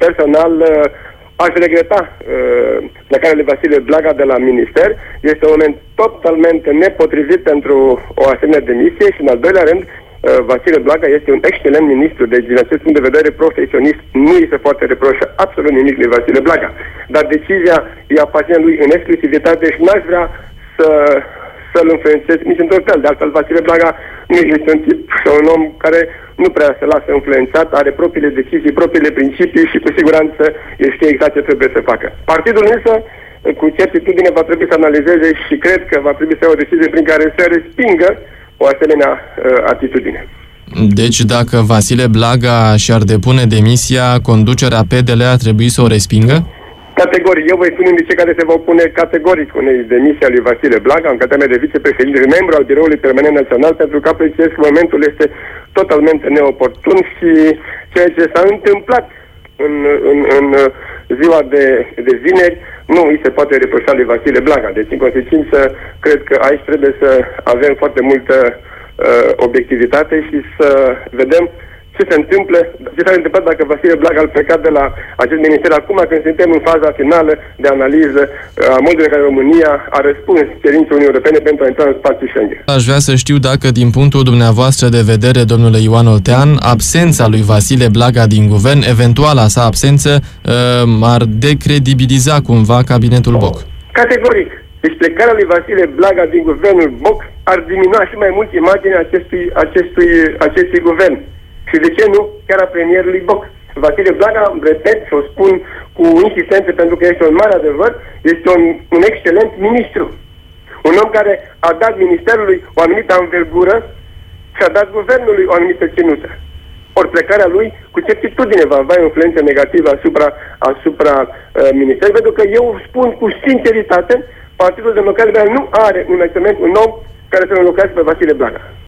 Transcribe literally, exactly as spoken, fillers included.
personal, aș regreta plecarea lui Vasile Blaga de la minister. Este un moment totalmente nepotrivit pentru o asemenea demisie și, în al doilea rând, Vasile Blaga este un excelent ministru, deci din acest punct de vedere profesionist nu îi se poate reproșa absolut nimic lui Vasile Blaga. Dar decizia îi aparține lui în exclusivitate și n-aș vrea să, să-l influențez nici într-un fel. De altfel, Vasile Blaga nu este un tip și un om care nu prea se lasă influențat, are propriile decizii, propriile principii și cu siguranță el știe exact ce trebuie să facă. Partidul însă, cu certitudine, va trebui să analizeze și cred că va trebui să ia o decizie prin care să respingă o asemenea uh, atitudine. Deci dacă Vasile Blaga și-ar depune demisia, conducerea P D L ar trebui să o respingă? Categoric. Eu voi fi unul dintre cei care se va opune categoric unei demisii a lui Vasile Blaga în calitatea de vicepreședinte, membru al Biroului Permanent Național, pentru că apreciez că momentul este totalmente neoportun și ceea ce s-a întâmplat în, în, în ziua de, de vineri nu îi se poate reproșa lui Vasile Blaga. Deci, în consecință, cred că aici trebuie să avem foarte multă uh, obiectivitate și să vedem ce se întâmplă, ce s-a întâmplat dacă Vasile Blaga a plecat de la acest minister acum când suntem în faza finală de analiză a modului în care România a răspuns cerinței Uniunii Europene pentru a intra în spațiul Schengen. Aș vrea să știu dacă, din punctul dumneavoastră de vedere, domnule Ioan Oltean, absența lui Vasile Blaga din guvern, eventuala sa absență, ar decredibiliza cumva cabinetul Boc. Categoric. Deci plecarea lui Vasile Blaga din guvernul Boc ar diminua și mai mult imaginea acestui, acestui, acestui guvern. Și de ce nu chiar a premierului Boc? Vasile Blaga, repet și o spun cu insistență pentru că este un mare adevăr, este un, un excelent ministru. Un om care a dat ministerului o anumită învergură și a dat guvernului o anumită ținută. Ori plecarea lui cu certitudine va avea influență negativă asupra, asupra uh, ministerului, pentru că eu spun cu sinceritate, Partidul Democrat Liberal nu are un, un om care să înlocuiască pe Vasile Blaga.